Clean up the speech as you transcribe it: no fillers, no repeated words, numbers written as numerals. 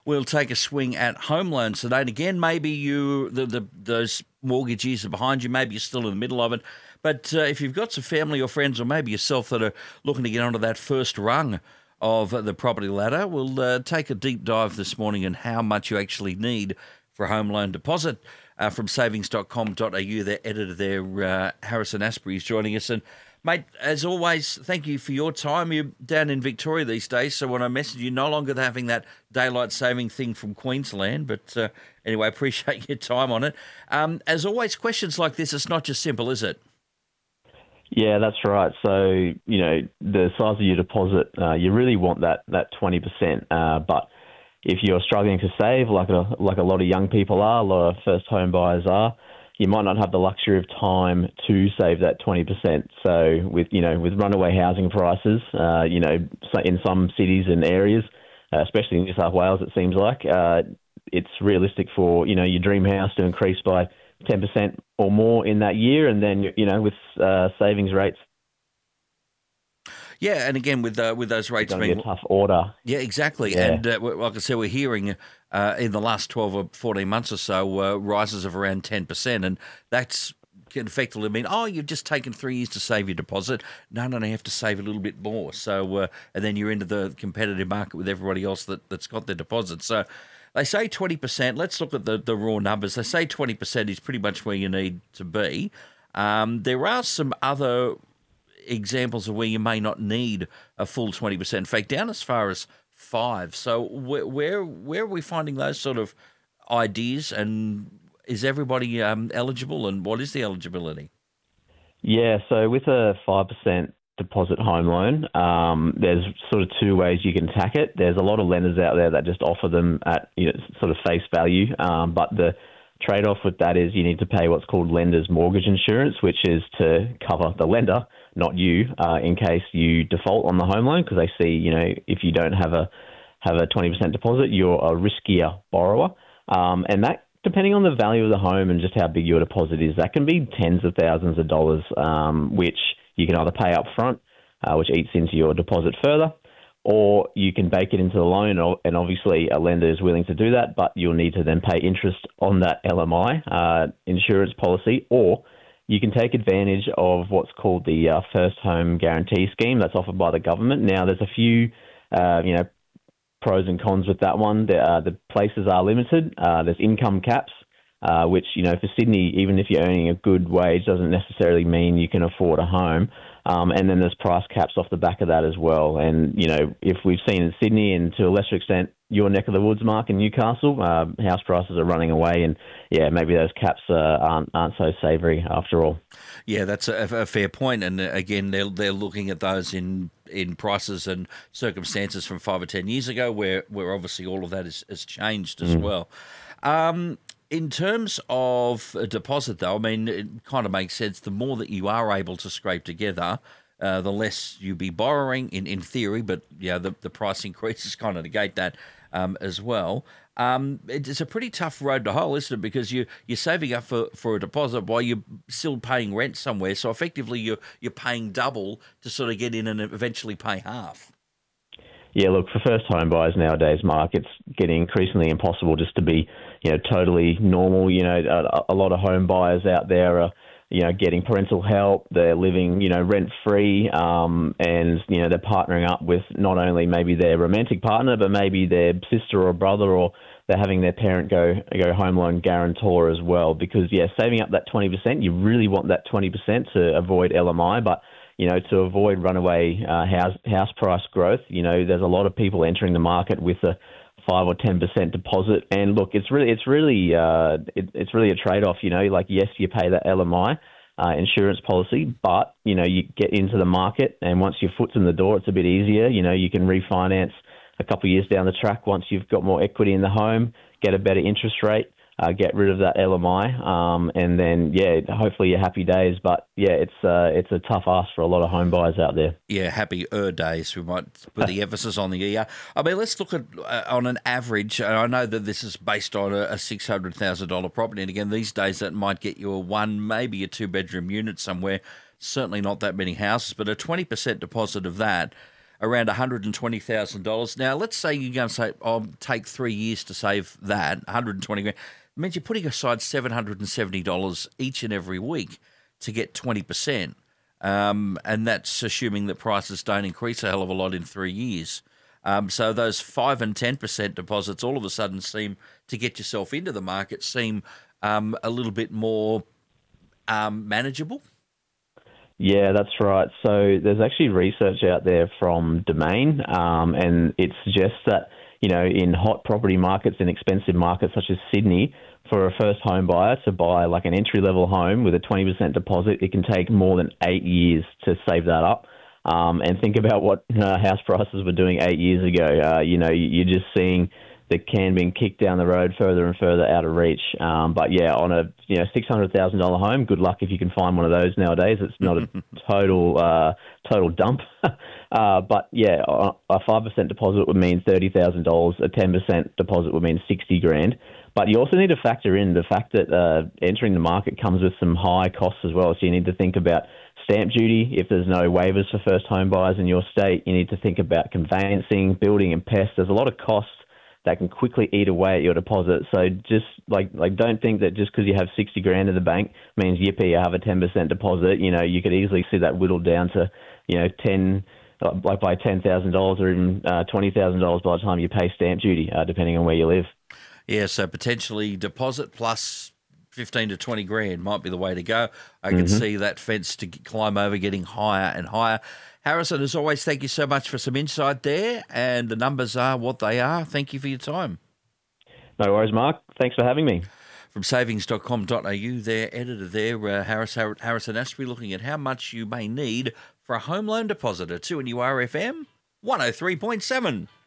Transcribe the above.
We'll take a swing at home loans today. And again, maybe those mortgage years are behind you. Maybe you're still in the middle of it. But if you've got some family or friends or maybe yourself that are looking to get onto that first rung of the property ladder, we'll take a deep dive this morning in how much you actually need for a home loan deposit. From savings.com.au, their editor there, Harrison Asprey, is joining us. And, mate, as always, thank you for your time. You're down in Victoria these days, so when I message you, no longer having that daylight saving thing from Queensland. But anyway, appreciate your time on it. As always, questions like this, it's not just simple, is it? Yeah, that's right. So, the size of your deposit, you really want that 20%. But if you're struggling to save, like a lot of young people are, a lot of first home buyers are, you might not have the luxury of time to save that 20%. So with runaway housing prices, in some cities and areas, especially in New South Wales, it seems like, it's realistic for, your dream house to increase by 10% or more in that year. And then, with savings rates. Yeah, and again, with those rates being a tough order. Yeah, exactly. Yeah. And like I said, we're hearing in the last 12 or 14 months or so rises of around 10%, and that's can effectively mean, you've just taken 3 years to save your deposit. No, you have to save a little bit more. So, and then you're into the competitive market with everybody else that's got their deposit. So they say 20%. Let's look at the raw numbers. They say 20% is pretty much where you need to be. There are some other examples of where you may not need a full 20%. In fact, down as far as 5%. So where are we finding those sort of ideas, and is everybody eligible, and what is the eligibility? Yeah, so with a 5% deposit home loan, there's sort of two ways you can attack it. There's a lot of lenders out there that just offer them at sort of face value, but the trade-off with that is you need to pay what's called lender's mortgage insurance, which is to cover the lender, not you, in case you default on the home loan, because they see, if you don't have a 20% deposit, you're a riskier borrower. And that, depending on the value of the home and just how big your deposit is, that can be tens of thousands of dollars, which you can either pay up front, which eats into your deposit further, or you can bake it into the loan, and obviously a lender is willing to do that, but you'll need to then pay interest on that LMI insurance policy, or you can take advantage of what's called the First Home Guarantee Scheme that's offered by the government. Now, there's a few, pros and cons with that one. The places are limited. There's income caps, which, for Sydney, even if you're earning a good wage, doesn't necessarily mean you can afford a home. And then there's price caps off the back of that as well. And, if we've seen in Sydney and to a lesser extent your neck of the woods, Mark, in Newcastle, house prices are running away, and, maybe those caps aren't so savoury after all. Yeah, that's a fair point. And again, they're looking at those in prices and circumstances from 5 or 10 years ago where obviously all of that has changed as well. In terms of a deposit, though, I mean, it kind of makes sense. The more that you are able to scrape together, the less you'll be borrowing in theory, but the price increases kind of negate that as well. It's a pretty tough road to hoe, isn't it? Because you're saving up for a deposit while you're still paying rent somewhere. So effectively you're paying double to sort of get in and eventually pay half. Yeah, look, for first home buyers nowadays, Mark, it's getting increasingly impossible just to be, totally normal. A lot of home buyers out there are, getting parental help. They're living, rent-free, and, they're partnering up with not only maybe their romantic partner, but maybe their sister or brother, or they're having their parent go home loan guarantor as well. Because, saving up that 20%, you really want that 20% to avoid LMI, but to avoid runaway house price growth, there's a lot of people entering the market with a 5 or 10% deposit. And look, it's really a trade-off. Like, yes, you pay that LMI insurance policy, but you get into the market, and once your foot's in the door, it's a bit easier. You can refinance a couple of years down the track once you've got more equity in the home, get a better interest rate. Get rid of that LMI, and then hopefully your happy days. But it's a tough ask for a lot of home buyers out there. Yeah, happier days. We might put the emphasis on the ER. I mean, let's look at on an average. I know that this is based on a $600,000 property, and again, these days that might get you a 1, maybe a 2-bedroom unit somewhere. Certainly not that many houses, but a 20% deposit of that. around $120,000. Now, let's say you go and say, I'll take 3 years to save that, 120 grand. It means you're putting aside $770 each and every week to get 20%. And that's assuming that prices don't increase a hell of a lot in 3 years. So those 5 and 10% deposits all of a sudden seem to get yourself into the market, seem a little bit more manageable. Yeah, that's right. So there's actually research out there from Domain, and it suggests that, in hot property markets, in expensive markets such as Sydney, for a first home buyer to buy like an entry-level home with a 20% deposit, it can take more than 8 years to save that up. And think about what house prices were doing 8 years ago. You're just seeing the can being kicked down the road further and further out of reach. But yeah, on a $600,000 home, good luck if you can find one of those nowadays. It's not a total dump. But yeah, a 5% deposit would mean $30,000. A 10% deposit would mean 60 grand. But you also need to factor in the fact that entering the market comes with some high costs as well. So you need to think about stamp duty. If there's no waivers for first home buyers in your state, you need to think about conveyancing, building and pests. There's a lot of costs that can quickly eat away at your deposit. So just don't think that just because you have 60 grand in the bank means yippee, you have a 10% deposit. You could easily see that whittled down to, by $10,000 or even $20,000 by the time you pay stamp duty, depending on where you live. Yeah, so potentially deposit plus 15 to 20 grand might be the way to go. I can see that fence to climb over getting higher and higher. Harrison, as always, thank you so much for some insight there, and the numbers are what they are. Thank you for your time. No worries, Mark. Thanks for having me. From savings.com.au, their editor there, Harrison Astbury, looking at how much you may need for a home loan deposit at 2NURFM 103.7.